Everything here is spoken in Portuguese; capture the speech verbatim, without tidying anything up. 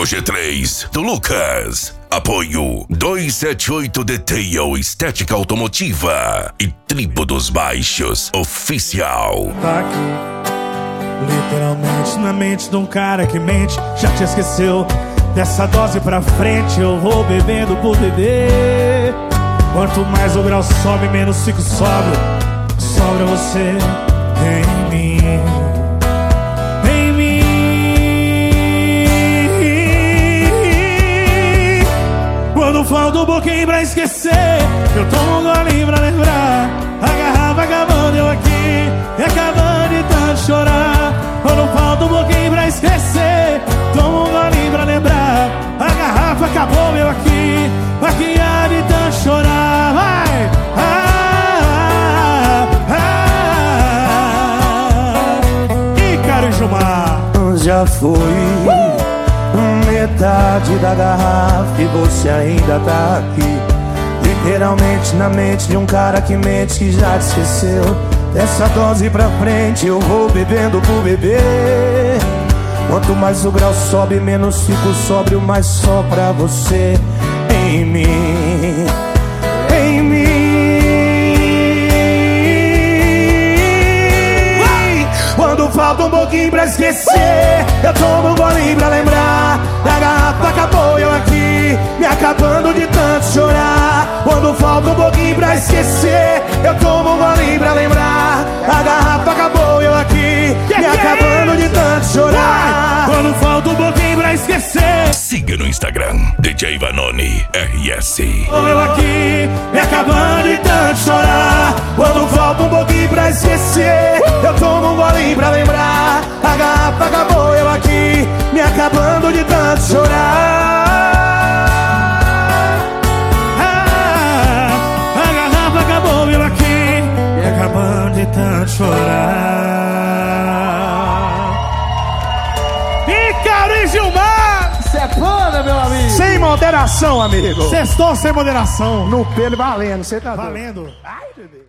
G três do Lucas. Apoio dois sete oito Detail Estética Automotiva e Tribo dos Baixos Oficial. Tá aqui, literalmente na mente de um cara que mente. Já te esqueceu? Dessa dose pra frente eu vou bebendo por beber. Quanto mais o grau sobe, menos fico sóbrio. Sobra você em mim, em mim. Quando falta um pouquinho pra esquecer, eu tomo um golinho pra lembrar. A garrafa acabando, eu aqui, e acabando de tanto chorar. Quando falta um pouquinho pra esquecer, tomo um golinho pra lembrar. A garrafa acabou, eu aqui, aqui há de tanto chorar. Vai! Ah, ah, ah. Ícaro e Gilmar. Já foi uh! metade da garrafa e você ainda tá aqui. Literalmente na mente de um cara que mente, que já te esqueceu. Dessa dose pra frente eu vou bebendo por beber. Quanto mais o grau sobe, menos fico sóbrio, mais só pra você em mim, em mim. Quando falta um pouquinho pra esquecer, eu tomo um golinho pra lembrar. A garrafa acabou, eu aqui, me acabando de tanto chorar. Quando falta um pouquinho pra esquecer, eu tomo um golinho pra lembrar. A garrafa acabou, eu aqui, me acabando de tanto chorar. Quando falta um pouquinho pra esquecer, siga no Instagram D J Vanoni R S. eu aqui, me acabando de tanto chorar. Quando falta um pouquinho pra esquecer, eu tomo um golinho pra lembrar. A garrafa acabou, eu aqui, me acabando de tanto chorar. Ah, a garrafa acabou, eu aqui, me acabando de tanto chorar. Ícaro e Gilmar. Cê é foda, meu amigo. Sem moderação, amigo. Sextou sem moderação. No pelo valendo, cê tá valendo. Ai, bebê.